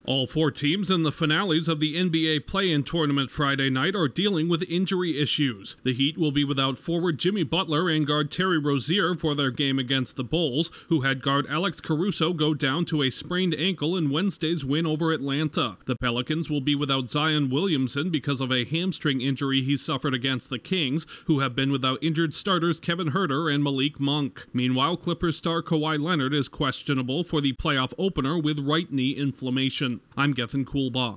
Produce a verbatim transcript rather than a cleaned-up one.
All four teams in the finales of the N B A play-in tournament Friday night are dealing with injury issues. The Heat will be without forward Jimmy Butler and guard Terry Rozier for their game against the Bulls, who had guard Alex Caruso go down to a sprained ankle in Wednesday's win over Atlanta. The Pelicans will be without Zion Williamson because of a hamstring injury he suffered against the Kings, who have been without injured starters Kevin Huerter and Malik Monk. Meanwhile, Clippers star Kawhi Leonard is questionable for the playoff opener with right knee inflammation. I'm Gethin Coolbaugh.